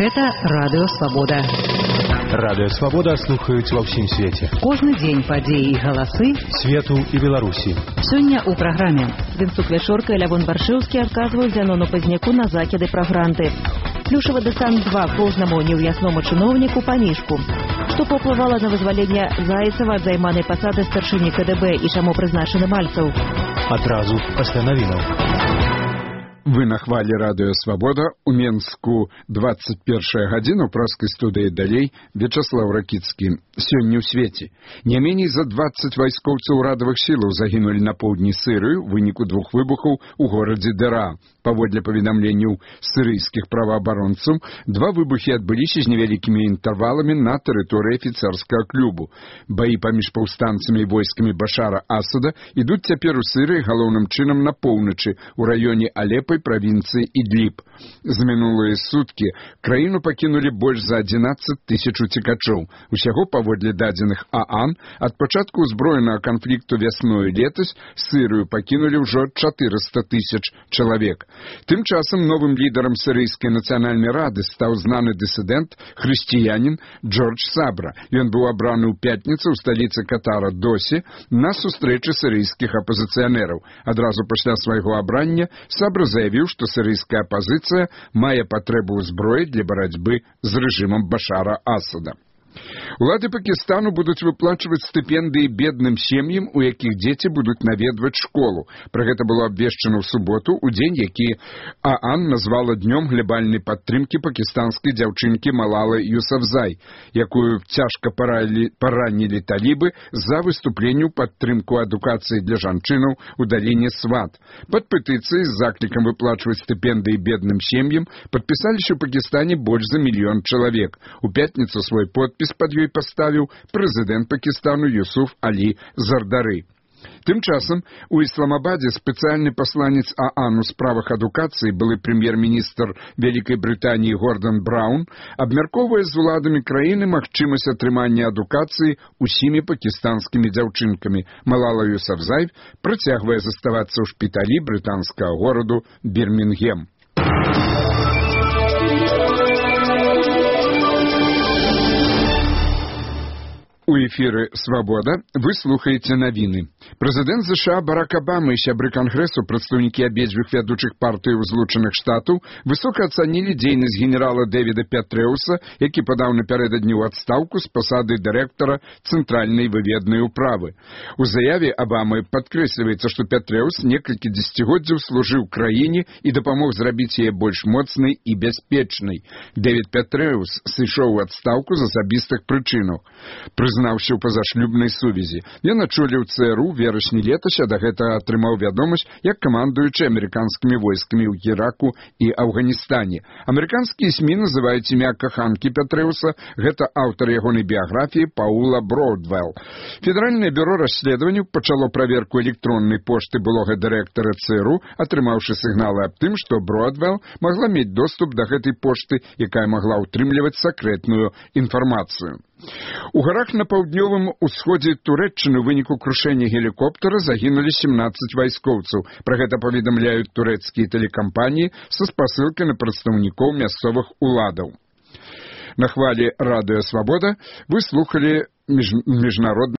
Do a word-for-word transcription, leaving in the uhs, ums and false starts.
Гэта Радыё Свабода. Радыё Свабода слухаюць ва ўсім свеце. Кожны дзень падзеі і галасы свету і Беларусі. Сёння ў праграме Вінцук Вячорка і Лявон Баршэўскі адказваюць Зянону Пазняку на закіды пра гранты. Плюшавы дэсант два кожнаму неўясному чыноўніку паміжку. Што паўплывала на вызваленне Зайцева ад займанай пасады старшыні ка дэ бэ і чаму прызначаны Мальцаў? Адразу пасля навінаў. Вы на хвалі Радыё Свабода. У Менску двадцать першая гадзіна, у праскай студыі далей Вячаслаў Ракіцкі. Сёння ў свеце. Не меней за двадцать вайскоўцаў урадавых сілаў загінулі на поўдні Сырыі ў выніку двух выбухаў у горадзе Дэра. Паводле паведамленняў сырыйскіх праваабаронцаў, два выбухі адбыліся з невялікімі інтэрваламі на тэрыторыі афіцэрскага клубу. Баі паміж паўстанцамі і войскамі Башара Асада ідуць цяпер у Сырыі галоўным чынам на поўначы, у раёне Алепа правінцыі Ідліб. За мінулыя суткі краіну пакінулі больш за адзінаццаць тысяч уцекачоў. Усяго, паводле дадзеных ААН, ад пачатку ўзброенага канфлікту вясною летась Сырыю пакінулі ўжо чатырыста тысяч чалавек. Тым часам новым лідарам Сырыйскай нацыянальнай рады стаў знаны дысідэнт, хрысціянін Джордж Сабра. Ён быў абраны ў пятніцу ў сталіцы Катара Досі на сустрэчы сырыйскіх апазіцыянераў. Адразу пасля свайго абрання Сабра заявіў, што сырыйская апазіцыя мае патрэбу ў зброі для барацьбы з рэжымам Башара Асада. Улады Пакістану будуць выплачваць стыпендыі бедным сем'ям, у якіх дзеці будуць наведваць школу. Пра гэта было абвешчана ў суботу, у дзень, які ААН назвала днём глябальнай падтрымкі пакістанскай дзяўчынкі Малалы Юсафзай, якую цяжка паранілі талібы за выступленне ў падтрымку адукацыі для жанчынаў у даліне Сват. Пад петыцыяй з заклікам выплачваць стыпендыі бедным сем'ям падпісаліся ў Пакістане больш за мільён чалавек. У пятніцу свой подпіс пад ёй паставіў прэзідэнт Пакістану Юсуф Алі Зардары. Тым часам у Ісламабадзе спецыяльны пасланец ААН у справах адукацыі, былы прэм'ер-міністр Вялікай Брытаніі Гордан Браўн, абмяркоўвае з уладамі краіны магчымасць атрымання адукацыі усімі пакістанскімі дзяўчынкамі. Малала Юсафзай працягвае заставацца ў шпіталі брытанскага гораду Бірмінгем. У эфіры «Свабода» вы слухаеце навіны. Прэзідэнт ЗША Барак Абама і сябры Кангрэсу, прадстаўнікі абедзвюх вядучых партый Злучаных Штатаў, высока ацанілі дзейнасць генерала Дэвіда Петрэуса, які падаў напярэдадні ў адстаўку з пасады дырэктара Цэнтральнай выведнай управы. У заяве Абамы падкрэсліваецца, што Петрэус некалькі дзесяцігоддзяў служыў краіне і дапамог зрабіць яе больш моцнай і бяспечнай. Дэвід Петрэус сышоў у адстаўку з асабістых прычынаў. Прызнаўся ў пазашлюбнай сувязі. Ён ачоліў ЦРУ верасні летась, а дагэтуль атрымаў вядомасць як камандуючы амерыканскімі войскамі ў Іраку і Афганістане. Амерыканскія СМІ называюць імя каханкі Петрэуса, гэта аўтар ягонай біяграфіі Паула Бродвелл. Федэральнае бюро расследаванняў пачало праверку электроннай пошты былога дырэктара ЦРУ, атрымаўшы сігналы аб тым, што Бродвелл магла мець доступ да гэтай пошты, якая магла ўтрымліваць сакрэтную інфармацыю. У гарах на паўднёвым усходзе Турэччыны ў выніку крушэння гелікоптера загінулі сямнаццаць вайскоўцаў. Пра гэта паведамляюць турэцкія тэлекампаніі са спасылкай на прадстаўнікоў мясцовых уладаў. На хвалі Радыё Свабода вы слухалі між... міжнародны